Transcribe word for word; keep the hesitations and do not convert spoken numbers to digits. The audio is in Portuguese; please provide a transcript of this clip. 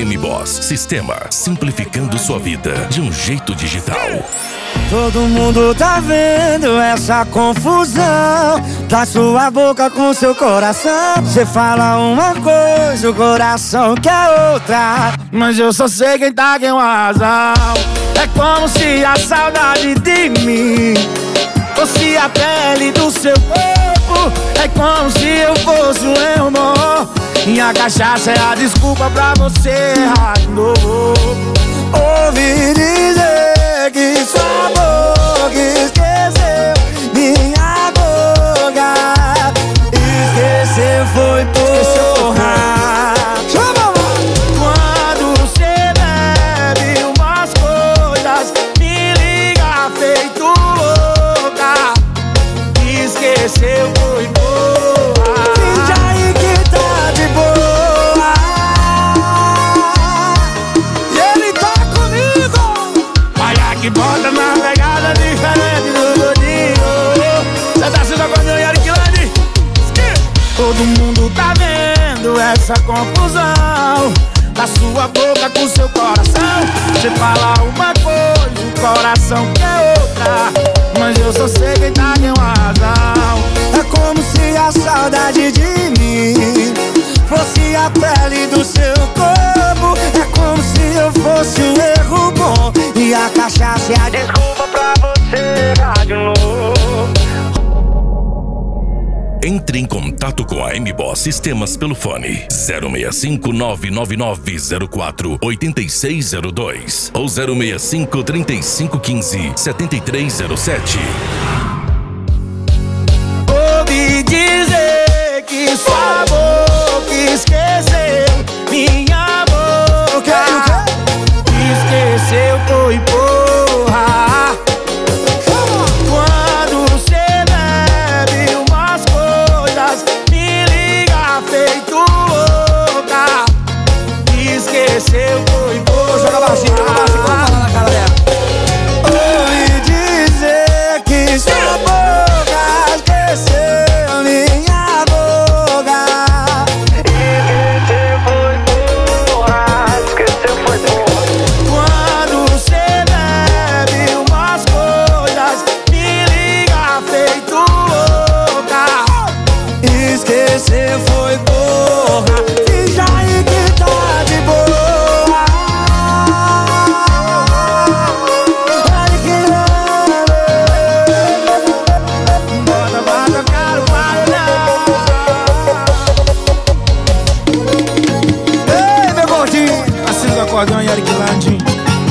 M-Boss Sistema, simplificando sua vida de um jeito digital. Todo mundo tá vendo essa confusão da sua boca com seu coração. Você fala uma coisa, o coração quer outra, mas eu só sei quem tá com razão. É como se a saudade de mim fosse a pele do seu corpo. É como se eu fosse um irmão e a cachaça é a desculpa pra você errar de novo. Ouvi dizer que sua boca esqueceu minha boca. Esquecer foi porra. Quando você bebe umas coisas, me liga feito louca. Esqueceu foi porra. Finge aí que tá de boa. E ele tá comigo. Olha que bota na pegada diferente do gordinho. Cê tá se jogando em Ariquilande. Todo mundo tá vendo essa confusão da sua boca com seu coração. Você fala uma coisa, o coração quer outra, mas eu só sei quem tá com razão. É como se a saudade de mim fosse a pele do seu corpo. É como se eu fosse um erro bom e a cachaça é a desculpa pra você errar de novo. Entre em contato com a M-Boss Sistemas pelo fone zero seis cinco nove nove nove zero quatro oito seis zero dois ou zero seis cinco três cinco um cinco sete três zero sete. Ouvi dizer que sua boca esqueceu minha boca. Esqueceu foi porra. Quando você bebe umas coisas, me liga feito louca. Esqueceu foi porra. Joga baixinho, joga baixinho, vamos falar na cara dela. Ouvi dizer que sua boca esqueceu minha boca. Esqueceu foi porra. Esqueceu foi porra. Quando você bebe umas coisas, me liga feito louca. Esqueceu foi porra. Finge aí que tá de boa. Olha que bota pra tocar o paredão. Ei, meu gordinho, assina o acordeão e Ariquilande.